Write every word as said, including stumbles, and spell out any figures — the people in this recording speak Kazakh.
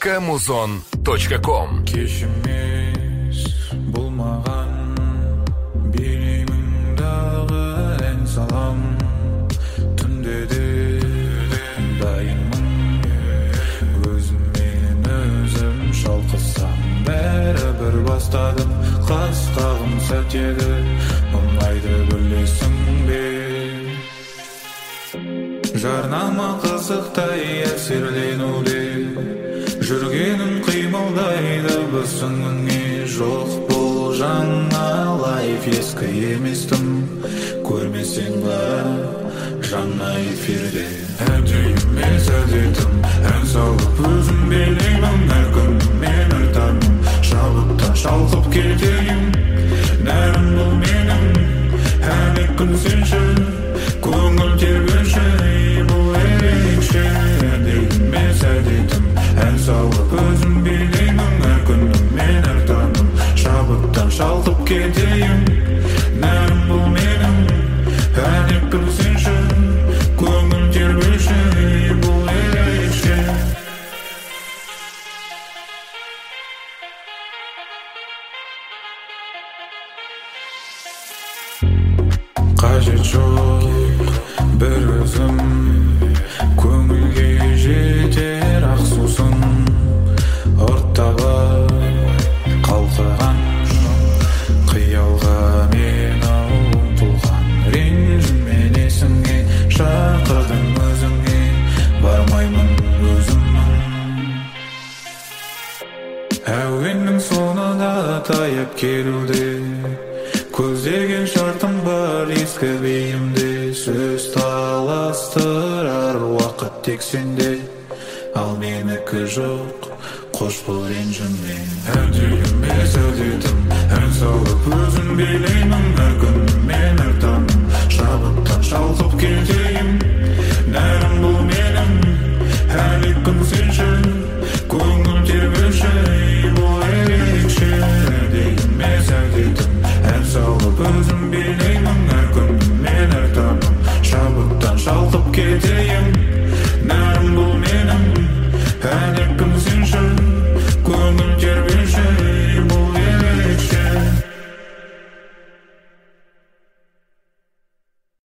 точка музон точка ком. Кеш емес бұл маған, билеймін дағы ән салам. Түнде де дайынмын, өзіммен өзім шалқысам. Бәрі бір бастадым, қас-қағым сәт еді, мұндайды білесің бе? Жарнама қызықтай әсерленуде, жүргенім қимылдайды біздіңе. Жоқ бұл жаңа лайф, ескі еместім, көрмесең ба жаңа эфирде. Әдей емес әдетім, ән салып өзім билеймін. Әр күнім мен әр таңым, шабыттан шалқып кетейін. Нәрім бұл менің, әр күн сенші, көңіл тербеші. Бұл ерекше әдей емес әдетім, ән салып өзім билеймін. Әр күнім мен әр таңым, шабыттан шалқып кетейін. Нәрім бұл менің, әр күн сенші, көңіл тербеші. Бұл ерекше. Қажет жоқ бір өзім, көңілге жетер ақ сусын. Ұрттаға қалқыған қиялға мен ұмтылған. Ренжімен есіңе шақырдың өзіңе, бармаймын өзімнің. Әуеннің соңы да таяп келуде, көздеген шартым бар ескі бейімде. Сөз таластырар уақыт тек сенде, ал менікі жоқ, қош бол ренжіме. Әдей емес әдетім, ән салып өзім билеймін. Әр